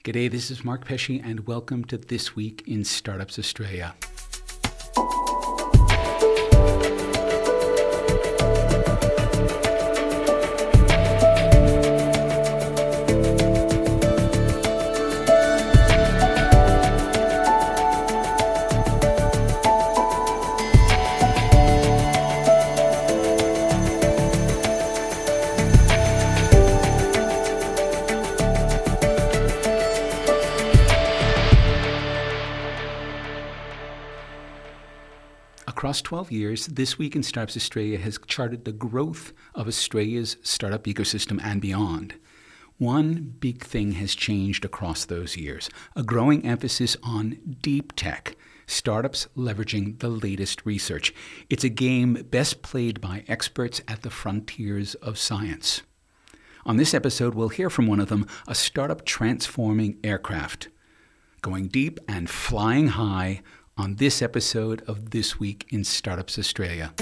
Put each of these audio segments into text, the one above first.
G'day, this is Mark Pesce, and welcome to This Week in Startups Australia. Across 12 years, This Week in Startups Australia has charted the growth of Australia's startup ecosystem and beyond. One big thing has changed across those years, a growing emphasis on deep tech, startups leveraging the latest research. It's a game best played by experts at the frontiers of science. On this episode, we'll hear from one of them, a startup transforming aircraft, going deep and flying high on this episode of This Week in Startups Australia.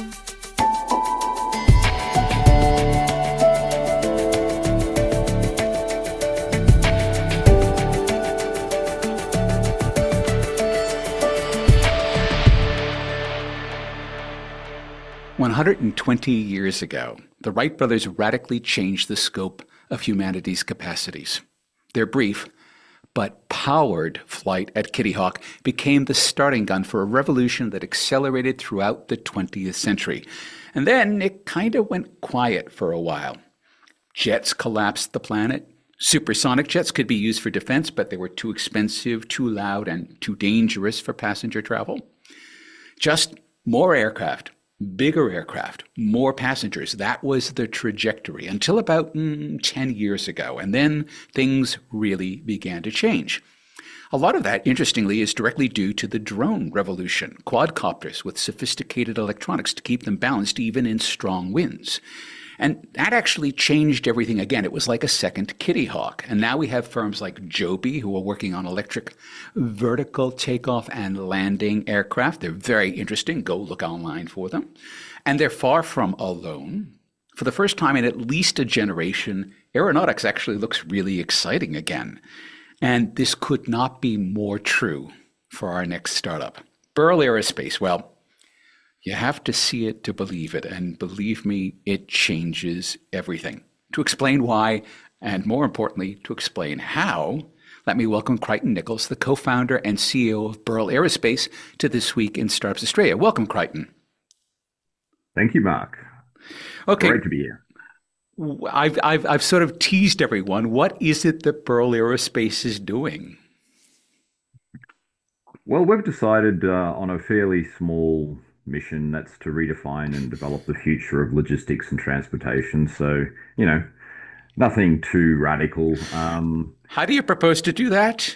"120 years ago, the Wright brothers radically changed the scope of humanity's capacities. Their brief but powered flight at Kitty Hawk became the starting gun for a revolution that accelerated throughout the 20th century. And then it kind of went quiet for a while. Jets collapsed the planet. Supersonic jets could be used for defense, but they were too expensive, too loud, and too dangerous for passenger travel. Just more aircraft, bigger aircraft, more passengers. That was the trajectory until about 10 years ago. And then things really began to change. A lot of that, interestingly, is directly due to the drone revolution, quadcopters with sophisticated electronics to keep them balanced even in strong winds. And that actually changed everything again. It was like a second Kitty Hawk. And now we have firms like Joby who are working on electric vertical takeoff and landing aircraft. They're very interesting. Go look online for them. And they're far from alone. For the first time in at least a generation, aeronautics actually looks really exciting again. And this could not be more true for our next startup. Burl Aerospace, well, you have to see it to believe it, and believe me, it changes everything. To explain why, and more importantly, to explain how, let me welcome Crichton Nichols, the co-founder and CEO of Burl Aerospace, to This Week in Startups Australia. Welcome, Crichton. Thank you, Mark. Okay. Great to be here. I've sort of teased everyone. What is it that Burl Aerospace is doing? Well, we've decided on a fairly small mission that's to redefine and develop the future of logistics and transportation. So, nothing too radical. How do you propose to do that?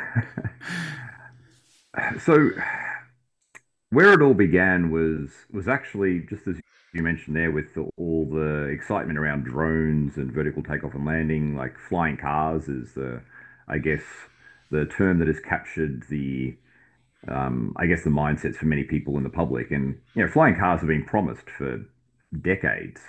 So, where it all began was actually just as you mentioned there, with all the excitement around drones and vertical takeoff and landing. Like flying cars is I guess, the term that has captured the mindsets for many people in the public. And, flying cars have been promised for decades.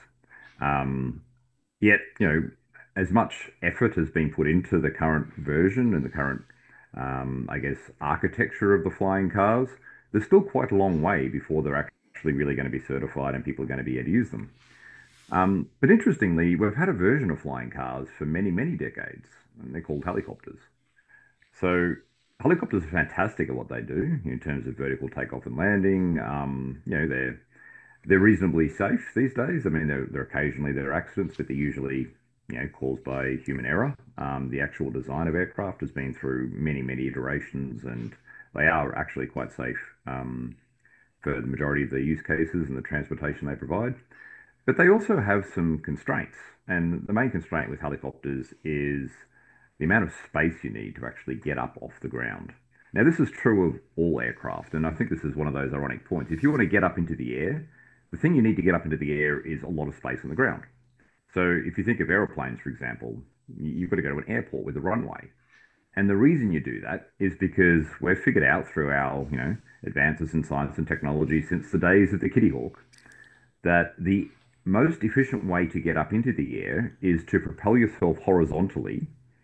Yet, as much effort has been put into the current version and the current, architecture of the flying cars, there's still quite a long way before they're actually really going to be certified and people are going to be able to use them. But interestingly, we've had a version of flying cars for many, many decades, and they're called helicopters. So helicopters are fantastic at what they do in terms of vertical takeoff and landing. They're reasonably safe these days. I mean, there occasionally there are accidents, but they're usually caused by human error. The actual design of aircraft has been through many, many iterations, and they are actually quite safe for the majority of the use cases and the transportation they provide. But they also have some constraints, and the main constraint with helicopters is the amount of space you need to actually get up off the ground. Now, this is true of all aircraft, and I think this is one of those ironic points. If you want to get up into the air, the thing you need to get up into the air is a lot of space on the ground. So if you think of aeroplanes, for example, you've got to go to an airport with a runway. And the reason you do that is because we've figured out through our, advances in science and technology since the days of the Kitty Hawk, that the most efficient way to get up into the air is to propel yourself horizontally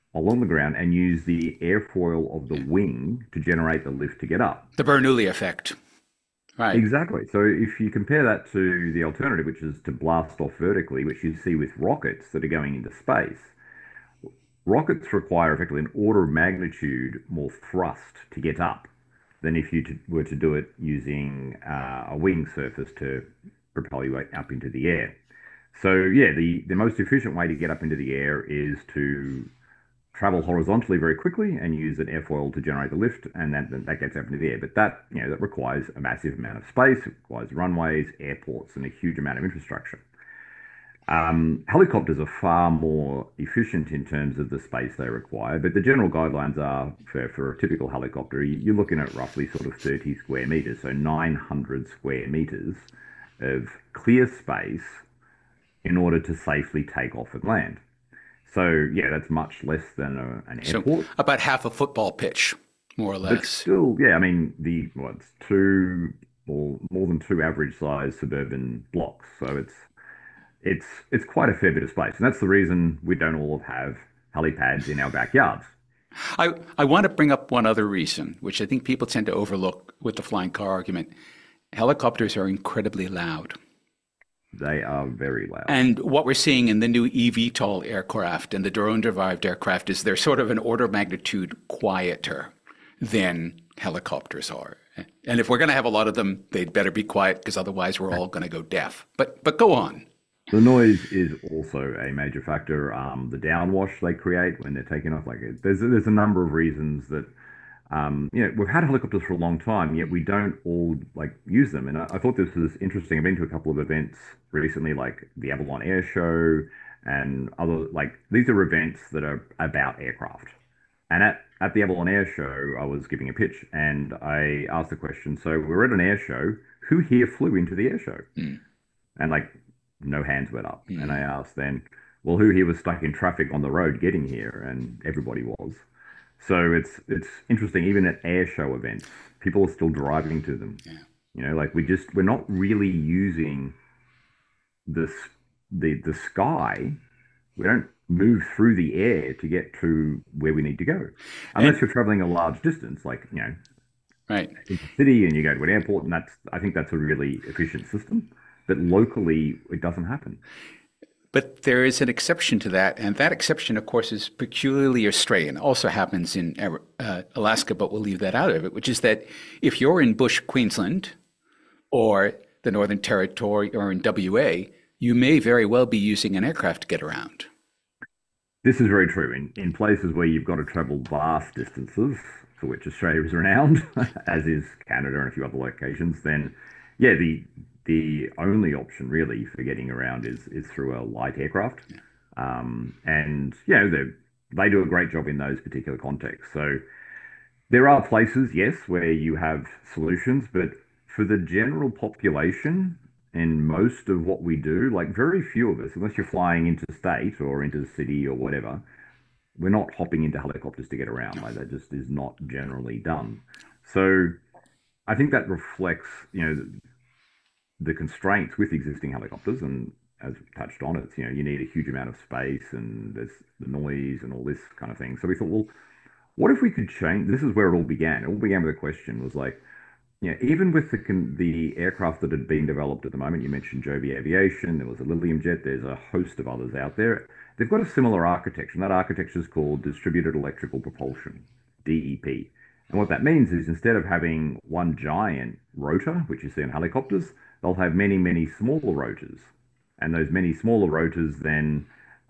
along the ground and use the airfoil of the Yeah. wing to generate the lift to get up. The Bernoulli effect. Right. Exactly. So if you compare that to the alternative, which is to blast off vertically, which you see with rockets that are going into space, rockets require effectively an order of magnitude more thrust to get up than if you were to do it using a wing surface to propel you up into the air. So yeah, the most efficient way to get up into the air is to travel horizontally very quickly and use an airfoil to generate the lift, and that gets up into the air. But that requires a massive amount of space, it requires runways, airports, and a huge amount of infrastructure. Helicopters are far more efficient in terms of the space they require, but the general guidelines are for a typical helicopter, you're looking at roughly sort of 30 square meters, so 900 square meters of clear space in order to safely take off and land. So, yeah, that's much less than an So airport. about half a football pitch, more or But less. still, yeah, I mean, it's two or more than two average size suburban blocks. So it's quite a fair bit of space. And that's the reason we don't all have helipads in our backyards. I want to bring up one other reason, which I think people tend to overlook with the flying car argument. Helicopters are incredibly loud. They are very loud. And what we're seeing in the new eVTOL aircraft and the drone-derived aircraft is they're sort of an order of magnitude quieter than helicopters are. And if we're going to have a lot of them, they'd better be quiet because otherwise we're all going to go deaf. But go on. The noise is also a major factor. The downwash they create when they're taking off, like there's a number of reasons that we've had helicopters for a long time, yet we don't all like use them. And I thought this was interesting. I've been to a couple of events recently, like the Avalon Air Show and other like these are events that are about aircraft. And at the Avalon Air Show, I was giving a pitch and I asked the question, so we're at an air show, who here flew into the air show? Mm, And like no hands went up. And I mm. asked then, well, who here was stuck in traffic on the road getting here? And everybody was. So it's interesting, even at air show events, people are still driving to them. Yeah. Like we're not really using this the sky. We don't move through the air to get to where we need to go. Unless And you're traveling a large distance, like, right. in the city and you go to an airport, and I think that's a really efficient system. But locally, it doesn't happen. But there is an exception to that, and that exception, of course, is peculiarly Australian. Also happens in Alaska, but we'll leave that out of it, which is that if you're in Bush, Queensland, or the Northern Territory, or in WA, you may very well be using an aircraft to get around. This is very true. In places where you've got to travel vast distances, for which Australia is renowned, as is Canada and a few other locations, then yeah, the only option really for getting around is through a light aircraft. And they do a great job in those particular contexts. So there are places, yes, where you have solutions, but for the general population and most of what we do, like very few of us, unless you're flying interstate or into the city or whatever, we're not hopping into helicopters to get around. Like that just is not generally done. So I think that reflects, the constraints with existing helicopters. And as we touched on, it's, you need a huge amount of space and there's the noise and all this kind of thing. So we thought, well, what if we could change? This is where it all began. It all began with a question was like, even with the aircraft that had been developed at the moment, you mentioned Joby Aviation, there was a Lilium Jet, there's a host of others out there. They've got a similar architecture, and that architecture is called Distributed Electrical Propulsion, DEP. And what that means is instead of having one giant rotor, which you see in helicopters, they'll have many, many smaller rotors. And those many smaller rotors then,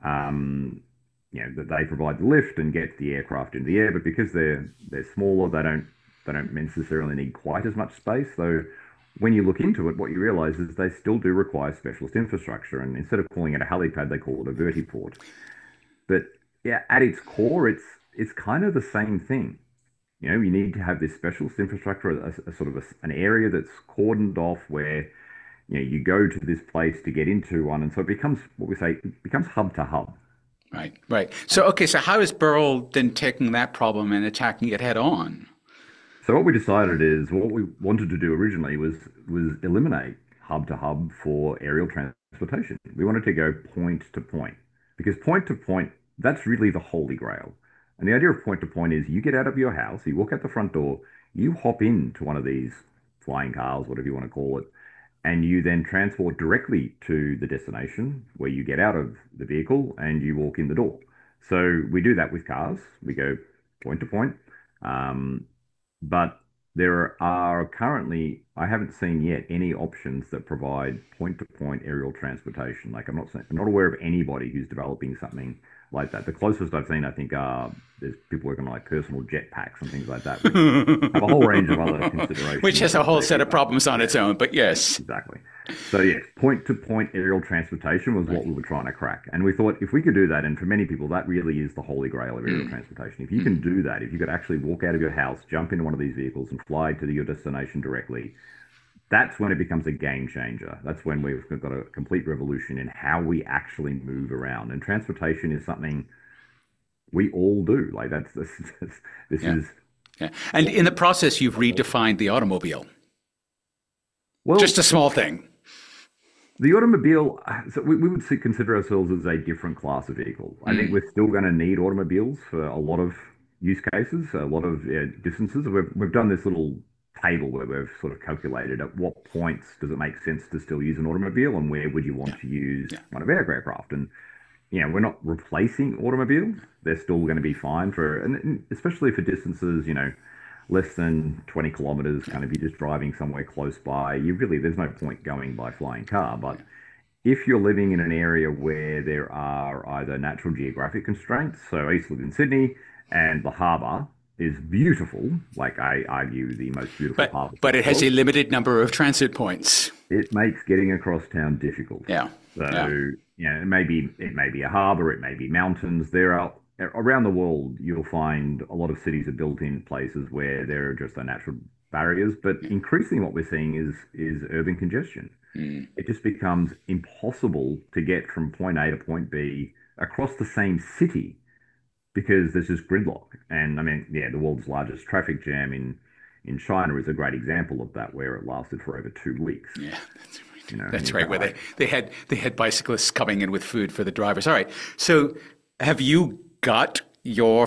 that they provide the lift and get the aircraft in the air. But because they're smaller, they don't necessarily need quite as much space. So when you look into it, what you realize is they still do require specialist infrastructure. And instead of calling it a helipad, they call it a vertiport. But yeah, at its core, it's kind of the same thing. You need to have this specialist infrastructure, a sort of an area that's cordoned off where you go to this place to get into one, and so it becomes what we say, it becomes hub to hub. Right, right. So, okay, so how is Burrell then taking that problem and attacking it head on? So what we decided is what we wanted to do originally was eliminate hub to hub for aerial transportation. We wanted to go point to point because point to point, that's really the holy grail. And the idea of point to point is you get out of your house, you walk out the front door, you hop into one of these flying cars, whatever you want to call it, and you then transport directly to the destination where you get out of the vehicle and you walk in the door. So we do that with cars. We go point to point. Um, but there are currently, I haven't seen yet any options that provide point to point aerial transportation. Like I'm not aware of anybody who's developing something like that. The closest I've seen, I think, are there's people working on like personal jetpacks and things like that, which have a whole range of other Which considerations has a that whole they set of could problems on its own, but yes. exactly. So yes, point to point aerial transportation was what Right. we were trying to crack. And we thought if we could do that, and for many people, that really is the holy grail of aerial Mm, transportation. If you can mm, do that, if you could actually walk out of your house, jump into one of these vehicles and fly to your destination directly, that's when it becomes a game changer. That's when we've got a complete revolution in how we actually move around. And transportation is something we all do. Like this yeah, is yeah. And in the process, you've redefined the automobile. well, Just a small thing. the automobile, so we would consider ourselves as a different class of vehicle. I think Mm, we're still going to need automobiles for a lot of use cases, a lot of distances. We've done this little table where we've sort of calculated at what points does it make sense to still use an automobile and where would you want yeah, to use yeah, one of our aircraft. And, we're not replacing automobiles. They're still going to be fine and especially for distances, less than 20 kilometers, yeah, kind of you're just driving somewhere close by. There's no point going by flying car. But yeah. if you're living in an area where there are either natural geographic constraints, so I used to live in Sydney and the harbour is beautiful, like I argue the most beautiful harbour But in it the has world, a limited number of transit points. it makes getting across town difficult. Yeah, So, yeah, it may be a harbour, it may be mountains. There are around the world, you'll find a lot of cities are built in places where there are just the natural barriers. But yeah. increasingly, what we're seeing is urban congestion. Mm, It just becomes impossible to get from point A to point B across the same city because there's just gridlock. And I mean, yeah, the world's largest traffic jam in China is a great example of that, where it lasted for over 2 weeks. yeah, that's right. And That's you're right. kind of Where like, they had bicyclists coming in with food for the drivers. All right. So, have you got your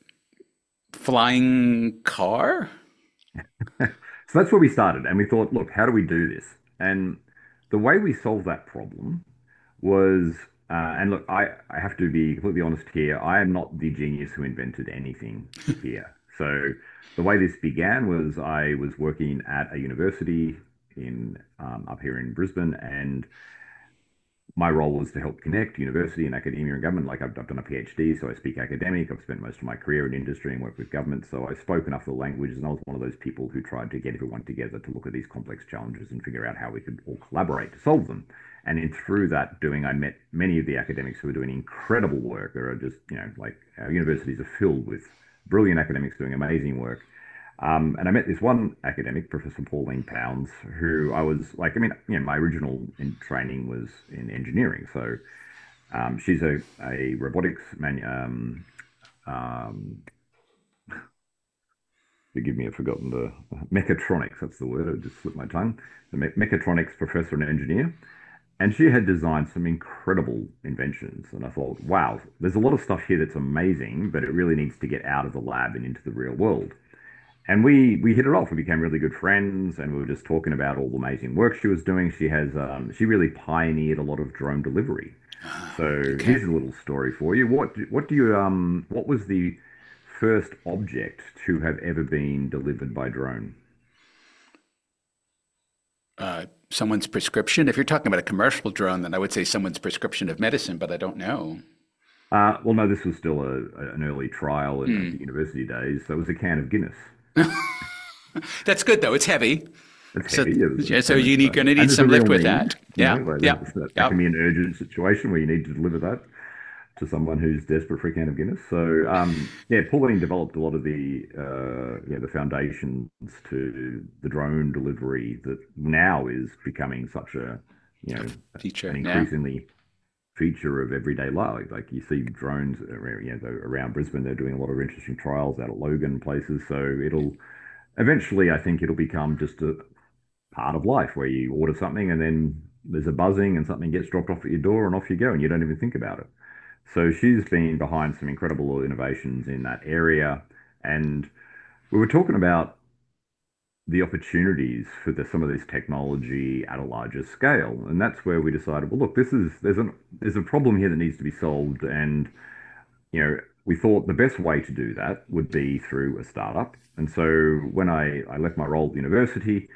flying car? so that's where we started, and we thought, look, how do we do this? And the way we solved that problem was, and look, I have to be completely honest here. I am not the genius who invented anything here. So the way this began was I was working at a university in up here in Brisbane, and my role was to help connect university and academia and government. Like I've done a PhD, so I speak academic. I've spent most of my career in industry and worked with government. So I spoke enough of the languages, and I was one of those people who tried to get everyone together to look at these complex challenges and figure out how we could all collaborate to solve them. And through that doing, I met many of the academics who are doing incredible work. There are just, like our universities are filled with brilliant academics doing amazing work. And I met this one academic, Professor Pauline Pounds, who I was like, I mean, my original training was in engineering. So she's a robotics um, forgive me, I've forgotten the mechatronics, that's the word, it just slipped my tongue. The mechatronics professor and engineer. And she had designed some incredible inventions. And I thought, wow, there's a lot of stuff here that's amazing, but it really needs to get out of the lab and into the real world. And we hit it off. We became really good friends, and we were just talking about all the amazing work she was doing. She really pioneered a lot of drone delivery. So Okay. here's a little story for you. What was the first object to have ever been delivered by drone? Someone's prescription. If you're talking about a commercial drone, then I would say someone's prescription of medicine, but I don't know. Well, no, this was still an early trial in the Hmm. university days. So it was a can of Guinness. That's good though. It's heavy. It's So, heavy. Yeah, there's yeah, so so much you need stuff. going to And need there's a some real lift with need, that. Yeah, like yeah, that yeah. can be an urgent situation where you need to deliver that to someone who's desperate for a can of Guinness. So, yeah, Pauline developed a lot of the foundations to the drone delivery that now is becoming such an Feature. Yeah. increasingly feature of everyday life. Like you see drones around Brisbane, they're doing a lot of interesting trials out at Logan places. So eventually, I think it'll become just a part of life where you order something and then there's a buzzing and something gets dropped off at your door and off you go and you don't even think about it. So she's been behind some incredible innovations in that area. And we were talking about the opportunities for some of this technology at a larger scale. And that's where we decided, well, look, there's a problem here that needs to be solved. And we thought the best way to do that would be through a startup. And so when I left my role at university,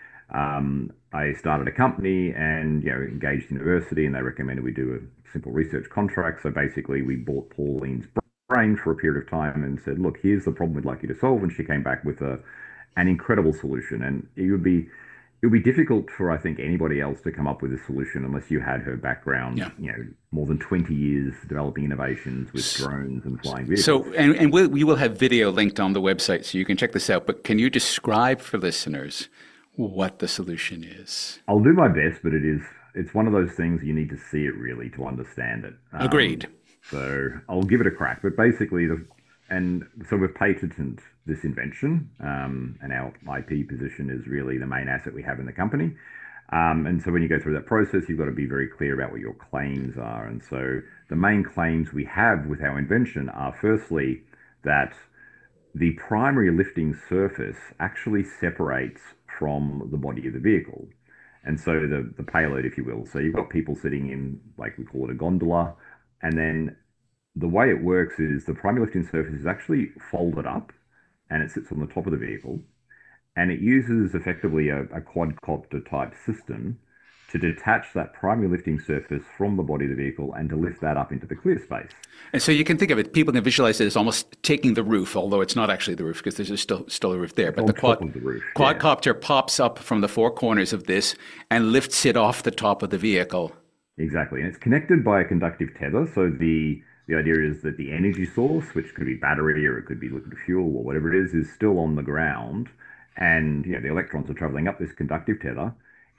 I started a company and engaged the university, and they recommended we do a simple research contract. So basically, we bought Pauline's brain for a period of time and said, "Look, here's the problem we'd like you to solve." And she came back with an incredible solution. And it would be difficult for, I think, anybody else to come up with a solution unless you had her background, Yeah. more than 20 years developing innovations with drones and flying vehicles. So, and we will have video linked on the website so you can check this out. But can you describe for listeners what the solution is? I'll do my best, but it's one of those things you need to see it really to understand it. Agreed. So I'll give it a crack. But basically, and so we've patented this invention, and our IP position is really the main asset we have in the company. And so when you go through that process, you've got to be very clear about what your claims are. And so the main claims we have with our invention are firstly that the primary lifting surface actually separates from the body of the vehicle. And so the payload, if you will. So you've got people sitting in, like we call it a gondola, and then the way it works is the primary lifting surface is actually folded up and it sits on the top of the vehicle. And it uses effectively a quadcopter type system to detach that primary lifting surface from the body of the vehicle and to lift that up into the clear space. And so you can think of it, people can visualize it as almost taking the roof, although it's not actually the roof because there's still a roof there. But On the top of the roof, yeah. quadcopter pops up from the four corners of this and lifts it off the top of the vehicle. Exactly. And it's connected by a conductive tether. So the idea is that the energy source, which could be battery or it could be liquid fuel or whatever it is still on the ground. And the electrons are traveling up this conductive tether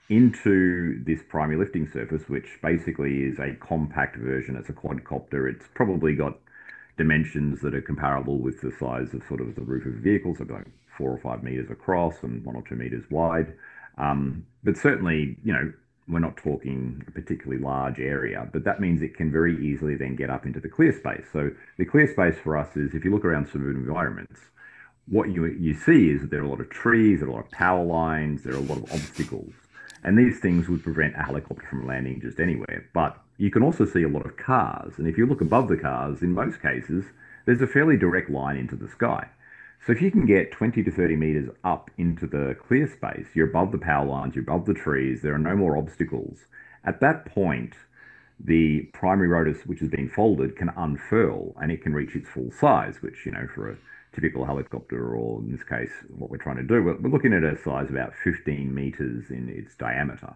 into this primary lifting surface, which basically is a compact version. It's a quadcopter. It's probably got dimensions that are comparable with the size of sort of the roof of a vehicle, so like 4 or 5 meters across and 1 or 2 meters wide. But certainly, we're not talking a particularly large area, but that means it can very easily then get up into the clear space. So the clear space for us is if you look around suburban environments, what you see is that there are a lot of trees, there are a lot of power lines, there are a lot of obstacles. And these things would prevent a helicopter from landing just anywhere. But you can also see a lot of cars. And if you look above the cars, in most cases, there's a fairly direct line into the sky. So if you can get 20 to 30 meters up into the clear space, you're above the power lines, you're above the trees, there are no more obstacles. At that point, the primary rotor, which has been folded, can unfurl and it can reach its full size, which, for a typical helicopter, or in this case, what we're trying to do, we're looking at a size about 15 meters in its diameter.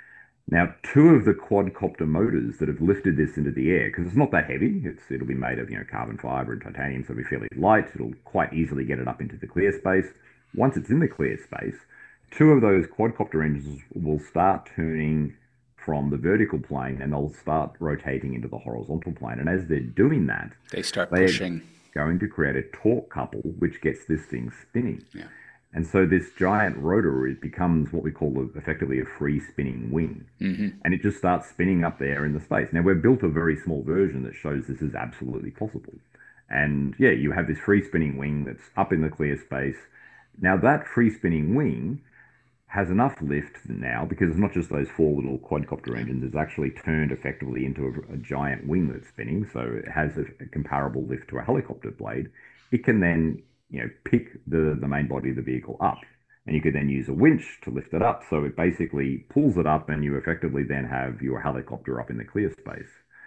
Now, two of the quadcopter motors that have lifted this into the air, because it's not that heavy, it'll be made of carbon fiber and titanium, so it'll be fairly light. It'll quite easily get it up into the clear space. Once it's in the clear space, two of those quadcopter engines will start turning from the vertical plane and they'll start rotating into the horizontal plane. And as they're doing that, They start they're pushing. going to create a torque couple, which gets this thing spinning. Yeah. And so this giant rotor, it becomes what we call effectively a free spinning wing. And it just starts spinning up there in the space. Now, we've built a very small version that shows this is absolutely possible. And yeah, you have this free spinning wing that's up in the clear space. Now, that free spinning wing has enough lift now because it's not just those four little quadcopter engines, it's actually turned effectively into a giant wing that's spinning. So it has a comparable lift to a helicopter blade. It can then pick the main body of the vehicle up. And you could then use a winch to lift it up. So it basically pulls it up and you effectively then have your helicopter up in the clear space.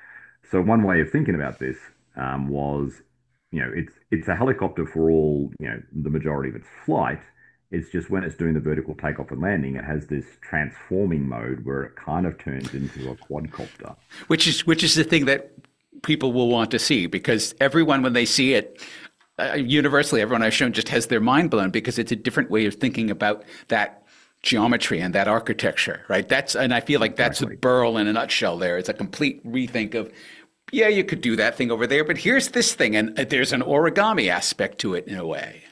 So one way of thinking about this was, it's a helicopter for all, the majority of its flight. It's just when it's doing the vertical takeoff and landing, it has this transforming mode where it kind of turns into a quadcopter. Which is the thing that people will want to see because everyone, when they see it, universally, everyone I've shown just has their mind blown because it's a different way of thinking about that geometry and that architecture, right? And I feel like that's Exactly. a Burl in a nutshell there. It's a complete rethink of, yeah, you could do that thing over there, but here's this thing, and there's an origami aspect to it in a way,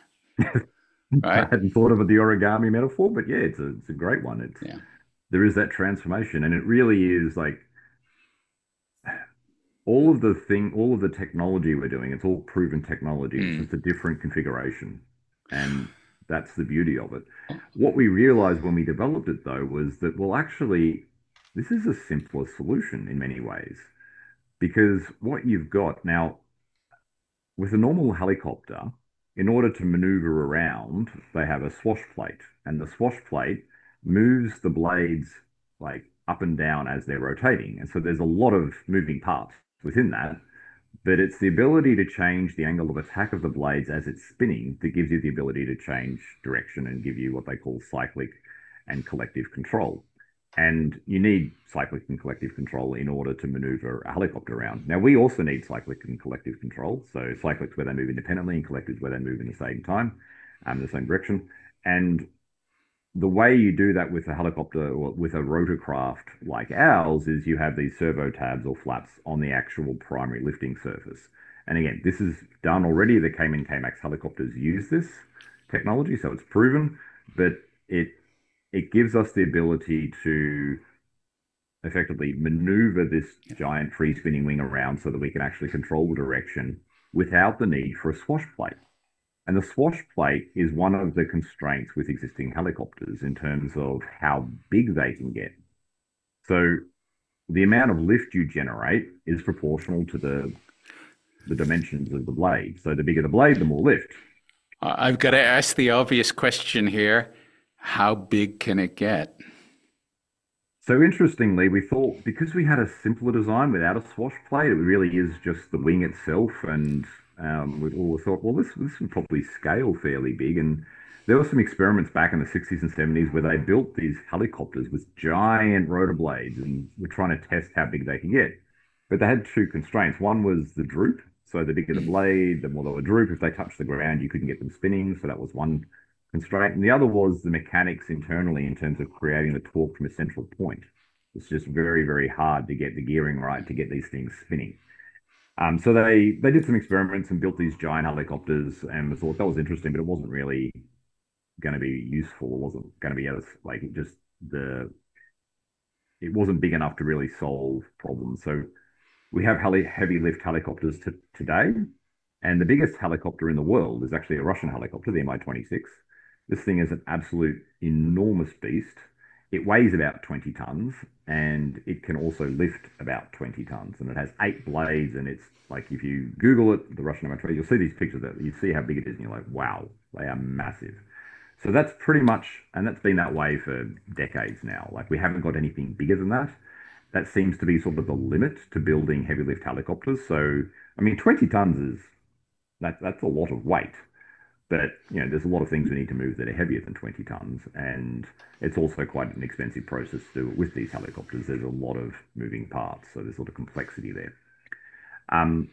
I right? hadn't thought of the origami metaphor, but yeah, it's a great one. Yeah. There is that transformation, and it really is like all of the technology we're doing, it's all proven technology. It's Mm. just a different configuration. And that's the beauty of it. What we realized when we developed it though was that, well, actually, this is a simpler solution in many ways. Because what you've got now with a normal helicopter, in order to maneuver around, they have a swash plate, and the swash plate moves the blades like up and down as they're rotating. And so there's a lot of moving parts within that, but it's the ability to change the angle of attack of the blades as it's spinning that gives you the ability to change direction and give you what they call cyclic and collective control. And you need cyclic and collective control in order to maneuver a helicopter around. Now, we also need cyclic and collective control. So, cyclic's where they move independently, and collective's where they move in the same time, the same direction. And the way you do that with a helicopter or with a rotorcraft like ours is you have these servo tabs or flaps on the actual primary lifting surface. And again, this is done already. The Cayman K-Max helicopters use this technology, so it's proven, but it it gives us the ability to effectively maneuver this giant free spinning wing around so that we can actually control the direction without the need for a swash plate. And the swash plate is one of the constraints with existing helicopters in terms of how big they can get. So the amount of lift you generate is proportional to the dimensions of the blade. So the bigger the blade, the more lift. I've got to ask the obvious question here. How big can it get? So interestingly, we thought because we had a simpler design without a swash plate, it really is just the wing itself, and we all thought, well, this would probably scale fairly big. And there were some experiments back in the 60s and 70s where they built these helicopters with giant rotor blades and were trying to test how big they can get. But they had two constraints. One was the droop. So the bigger the Mm. blade, the more they would droop. If they touched the ground, you couldn't get them spinning. So that was one constraint. And the other was the mechanics internally in terms of creating the torque from a central point. It's just very, very hard to get the gearing right to get these things spinning. So they did some experiments and built these giant helicopters, and we thought that was interesting, but it wasn't really going to be useful. It wasn't going to be as like just the it wasn't big enough to really solve problems. So we have heavy lift helicopters today, and the biggest helicopter in the world is actually a Russian helicopter, the Mi-26. This thing is an absolute enormous beast. It weighs about 20 tons, and it can also lift about 20 tons. And it has 8 blades, and it's like if you Google it, the Russian Mi-26, you'll see these pictures that you see how big it is, and you're like, wow, they are massive. So that's pretty much, and that's been that way for decades now. Like we haven't got anything bigger than that. That seems to be sort of the limit to building heavy lift helicopters. So, I mean, 20 tons is that's a lot of weight. But there's a lot of things we need to move that are heavier than 20 tons, and it's also quite an expensive process to do it with these helicopters. There's a lot of moving parts, so there's a lot of complexity there. Um,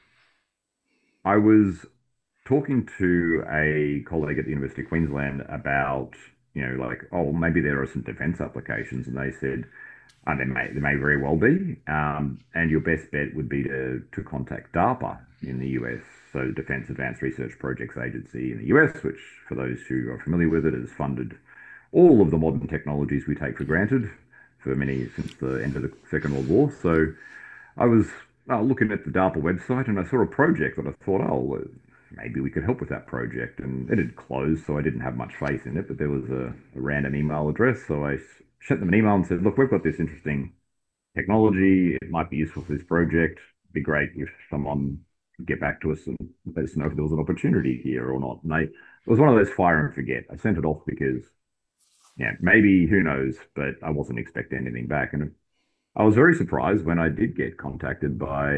I was talking to a colleague at the University of Queensland about, like, oh, maybe there are some defense applications, and they said, there may very well be, and your best bet would be to contact DARPA in the US, so Defense Advanced Research Projects Agency in the US, which, for those who are familiar with it, has funded all of the modern technologies we take for granted for many since the end of the Second World War. So I was looking at the DARPA website and I saw a project that I thought, oh, well, maybe we could help with that project. And it had closed, so I didn't have much faith in it, but there was a random email address. So I sent them an email and said, look, we've got this interesting technology. It might be useful for this project. It'd be great if someone could get back to us and let us know if there was an opportunity here or not. And it was one of those fire and forget. I sent it off because, yeah, maybe, who knows, but I wasn't expecting anything back. And I was very surprised when I did get contacted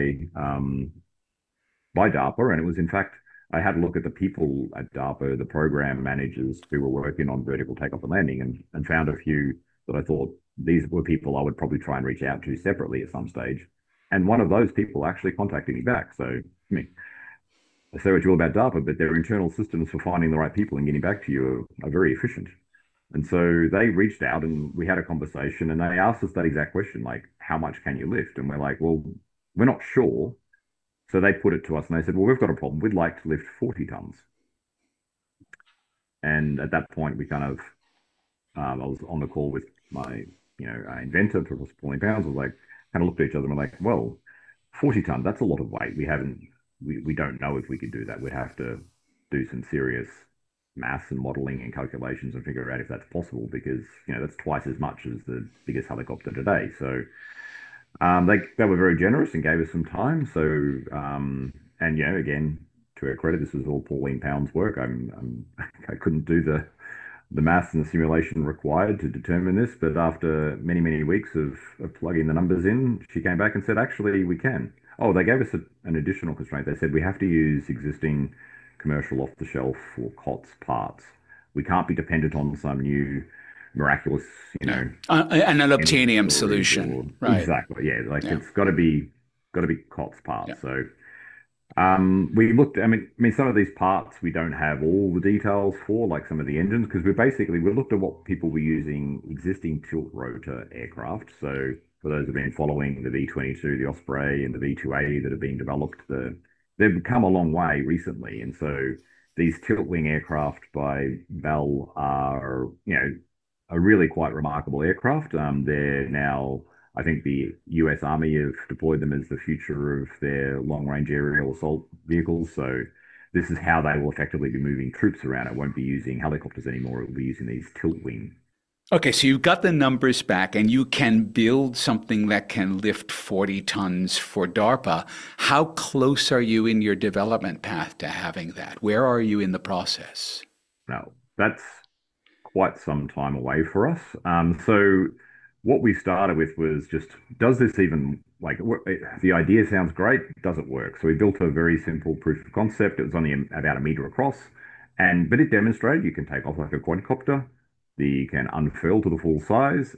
by DARPA, and it was in fact I had a look at the people at DARPA, the program managers who were working on vertical takeoff and landing, and found a few that I thought these were people I would probably try and reach out to separately at some stage. And one of those people actually contacted me back. So, I mean, I say what you will about DARPA, but their internal systems for finding the right people and getting back to you are very efficient. And so they reached out and we had a conversation and they asked us that exact question, like, how much can you lift? And we're like, well, we're not sure. So they put it to us and they said, well, we've got a problem. We'd like to lift 40 tons. And at that point, we kind of, I was on the call with my, inventor for pulling pounds. I was like, kind of looked at each other and we're like, well, 40 ton, that's a lot of weight. We don't know if we could do that. We'd have to do some serious maths and modeling and calculations and figure out if that's possible because, that's twice as much as the biggest helicopter today. So they were very generous and gave us some time. So, and again, to her credit, this was all Pauline Pound's work. I couldn't do the maths and the simulation required to determine this, but after many, many weeks of plugging the numbers in, she came back and said, actually, we can. Oh, they gave us an additional constraint. They said we have to use existing commercial off-the-shelf or COTS parts. We can't be dependent on some new miraculous, Yeah. An energy unobtainium storage solution, or right? exactly, yeah. Like Yeah. it's got to be COTS Yeah. parts. So we looked. I mean, some of these parts we don't have all the details for, like some of the engines, because we looked at what people were using existing tilt rotor aircraft. So for those who've been following the V-22, the Osprey, and the V-280 that have been developed, they've come a long way recently, and so these tilt wing aircraft by Bell are, are really quite remarkable aircraft. They're now, I think the US Army have deployed them as the future of their long range aerial assault vehicles. So this is how they will effectively be moving troops around. It won't be using helicopters anymore. It will be using these tilt wing. Okay, so you've got the numbers back and you can build something that can lift 40 tons for DARPA. How close are you in your development path to having that? Where are you in the process? Now, that's quite some time away for us. So what we started with was just, does this even like the idea sounds great? Does it work? So we built a very simple proof of concept. It was only about a meter across, and but it demonstrated you can take off like a quadcopter. You can unfurl to the full size.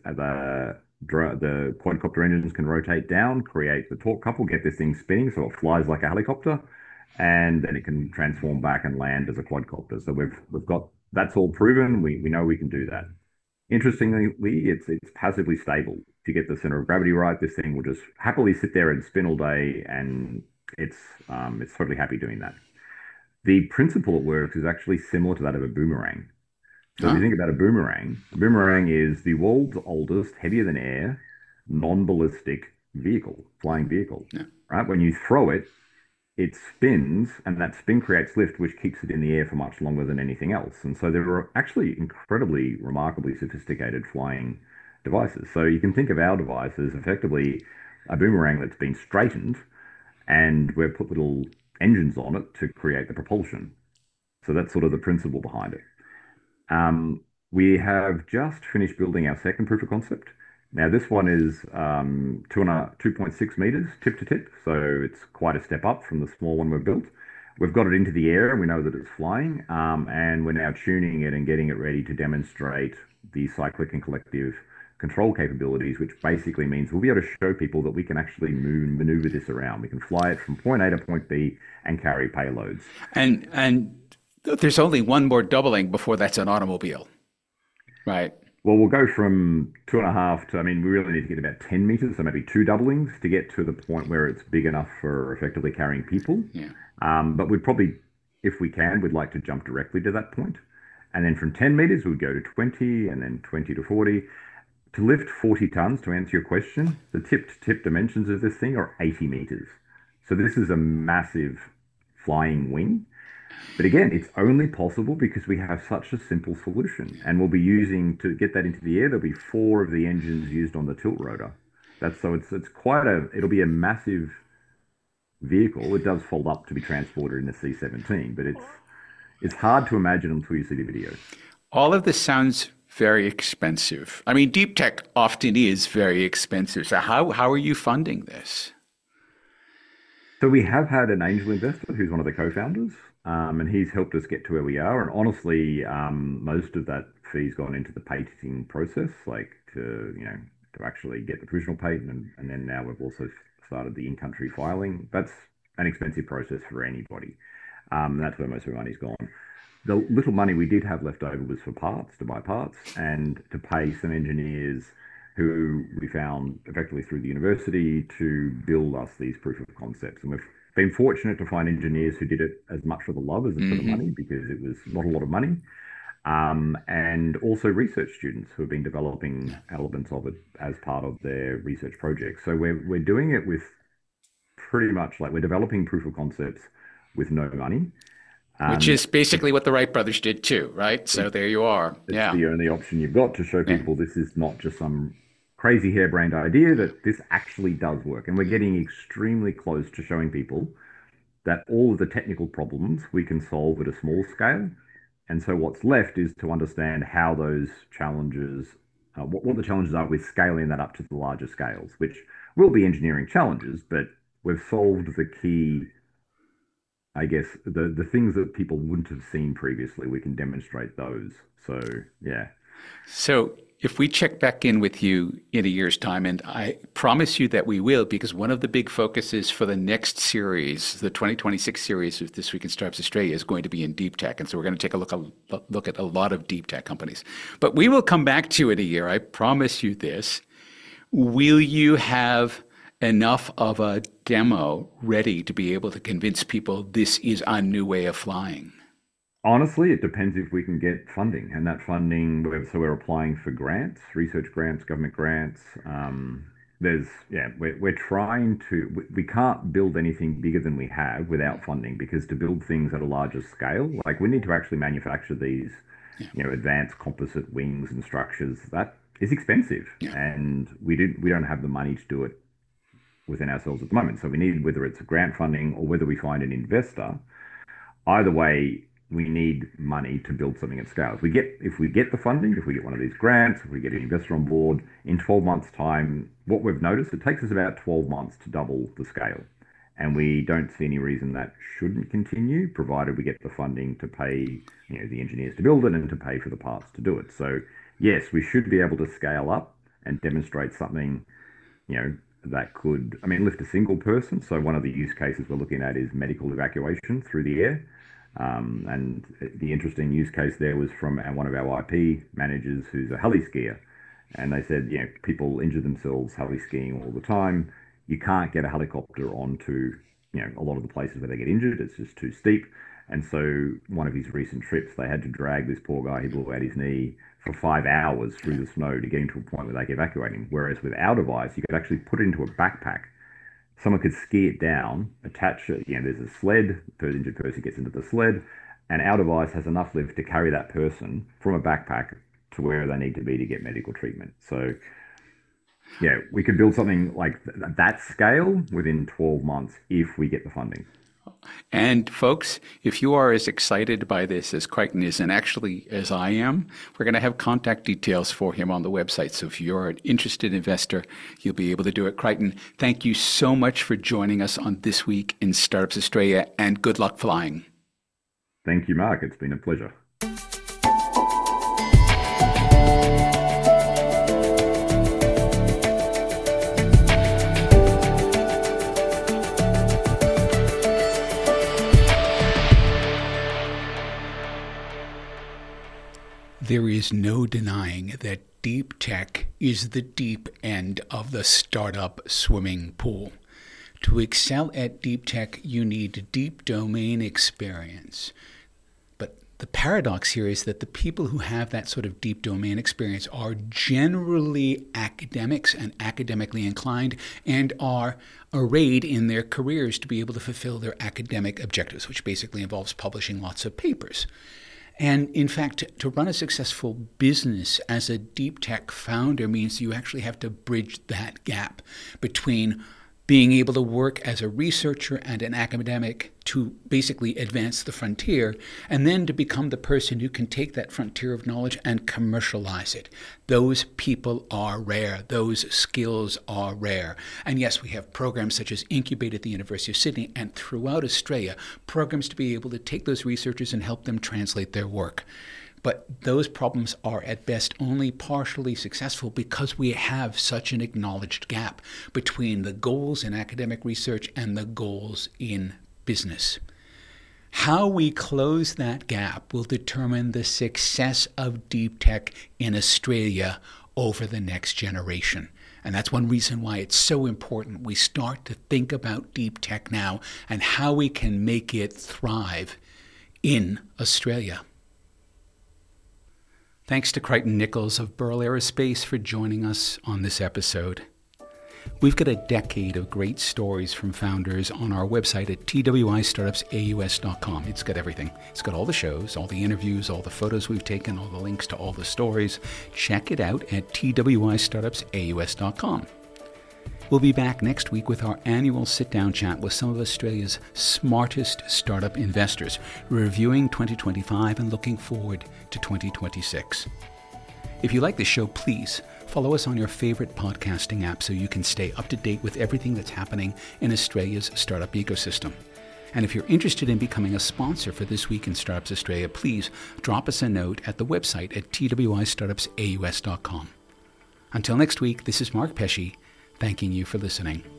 The quadcopter engines can rotate down, create the torque couple, get this thing spinning so it flies like a helicopter, and then it can transform back and land as a quadcopter. So we've got that's all proven. We know we can do that. Interestingly, it's passively stable. If you get the center of gravity right, this thing will just happily sit there and spin all day, and it's it's totally happy doing that. The principle it works is actually similar to that of a boomerang. So if you Huh? think about a boomerang is the world's oldest, heavier than air, non-ballistic vehicle, flying vehicle. Yeah. Right? When you throw it, it spins, and that spin creates lift, which keeps it in the air for much longer than anything else. And so there are actually incredibly, remarkably sophisticated flying devices. So you can think of our device as effectively a boomerang that's been straightened, and we've put little engines on it to create the propulsion. So that's sort of the principle behind it. Um, we have just finished building our second proof of concept. Now, this one is 2.6 meters tip to tip, so it's quite a step up from the small one we've built. We've got it into the air and we know that it's flying, and we're now tuning it and getting it ready to demonstrate the cyclic and collective control capabilities, which basically means we'll be able to show people that we can actually maneuver this around. We can fly it from point A to point B and carry payloads. And there's only one more doubling before that's an automobile, right? Well, we'll go from 2.5 to, I mean, we really need to get about 10 meters, so maybe two doublings to get to the point where it's big enough for effectively carrying people. Yeah. But we'd probably, if we can, we'd like to jump directly to that point. And then from 10 meters, we'd go to 20 and then 20 to 40. To lift 40 tons, to answer your question, the tip to tip dimensions of this thing are 80 meters. So this is a massive flying wing. But again, it's only possible because we have such a simple solution. And we'll be using to get that into the air, there'll be four of the engines used on the tilt rotor. That's so it's quite it'll be a massive vehicle. It does fold up to be transported in the C-17, but it's hard to imagine until you see the video. All of this sounds very expensive. I mean, deep tech often is very expensive. So how are you funding this? So we have had an angel investor who's one of the co-founders, and he's helped us get to where we are. And honestly, most of that fee's gone into the patenting process, like to actually get the provisional patent, and then now we've also started the in-country filing. That's an expensive process for anybody. That's where most of our money's gone. The little money we did have left over was for parts, to buy parts, and to pay some engineers who we found effectively through the university to build us these proof of concepts. And we've been fortunate to find engineers who did it as much for the love as for the Hmm. money because it was not a lot of money. And also research students who have been developing elements of it as part of their research projects. So we're doing it with pretty much like we're developing proof of concepts with no money. Which is basically what the Wright brothers did too, right? So there you are. It's Yeah. the only option you've got to show Yeah. people this is not just some crazy harebrained idea, that this actually does work. And we're getting extremely close to showing people that all of the technical problems we can solve at a small scale. And so what's left is to understand how those challenges, what the challenges are with scaling that up to the larger scales, which will be engineering challenges, but we've solved the key, I guess, the things that people wouldn't have seen previously. We can demonstrate those. So yeah. So if we check back in with you in a year's time, and I promise you that we will, because one of the big focuses for the next series, the 2026 series of This Week in Startups Australia, is going to be in deep tech. And so we're going to take a look at a lot of deep tech companies. But we will come back to it in a year. I promise you this. Will you have enough of a demo ready to be able to convince people this is a new way of flying? Honestly, it depends if we can get funding, and that funding. So we're applying for grants, research grants, government grants. We're trying to. We can't build anything bigger than we have without funding, because to build things at a larger scale, like we need to actually manufacture these, advanced composite wings and structures. That is expensive, and we don't have the money to do it within ourselves at the moment. So we need, whether it's grant funding or whether we find an investor, either way, we need money to build something at scale. If we get the funding, if we get one of these grants, if we get an investor on board, in 12 months' time, what we've noticed, it takes us about 12 months to double the scale. And we don't see any reason that shouldn't continue, provided we get the funding to pay, the engineers to build it and to pay for the parts to do it. So yes, we should be able to scale up and demonstrate something, that could, lift a single person. So one of the use cases we're looking at is medical evacuation through the air. And the interesting use case there was from one of our IP managers who's a heli skier. And they said, people injure themselves heli skiing all the time. You can't get a helicopter onto, a lot of the places where they get injured. It's just too steep. And so one of his recent trips, they had to drag this poor guy, he blew out his knee, for 5 hours through the snow to get him to a point where they could evacuate him. Whereas with our device, you could actually put it into a backpack. Someone could ski it down, attach it, there's a sled, the injured person gets into the sled, and our device has enough lift to carry that person from a backpack to where they need to be to get medical treatment. So, we could build something like that scale within 12 months if we get the funding. And folks, if you are as excited by this as Crichton is, and actually as I am, we're going to have contact details for him on the website. So if you're an interested investor, you'll be able to do it. Crichton, thank you so much for joining us on This Week in Startups Australia, and good luck flying. Thank you, Mark. It's been a pleasure. There is no denying that deep tech is the deep end of the startup swimming pool. To excel at deep tech, you need deep domain experience. But the paradox here is that the people who have that sort of deep domain experience are generally academics and academically inclined, and are arrayed in their careers to be able to fulfill their academic objectives, which basically involves publishing lots of papers. And in fact, to run a successful business as a deep tech founder means you actually have to bridge that gap between being able to work as a researcher and an academic to basically advance the frontier, and then to become the person who can take that frontier of knowledge and commercialize it. Those people are rare. Those skills are rare. And yes, we have programs such as Incubate at the University of Sydney and throughout Australia, programs to be able to take those researchers and help them translate their work. But those problems are at best only partially successful because we have such an acknowledged gap between the goals in academic research and the goals in business. How we close that gap will determine the success of deep tech in Australia over the next generation. And that's one reason why it's so important we start to think about deep tech now and how we can make it thrive in Australia. Thanks to Crichton Nichols of Burl Aerospace for joining us on this episode. We've got a decade of great stories from founders on our website at twistartupsaus.com. It's got everything. It's got all the shows, all the interviews, all the photos we've taken, all the links to all the stories. Check it out at twistartupsaus.com. We'll be back next week with our annual sit-down chat with some of Australia's smartest startup investors, reviewing 2025 and looking forward to 2026. If you like this show, please follow us on your favorite podcasting app so you can stay up to date with everything that's happening in Australia's startup ecosystem. And if you're interested in becoming a sponsor for This Week in Startups Australia, please drop us a note at the website at twistartupsaus.com. Until next week, this is Mark Pesce, thanking you for listening.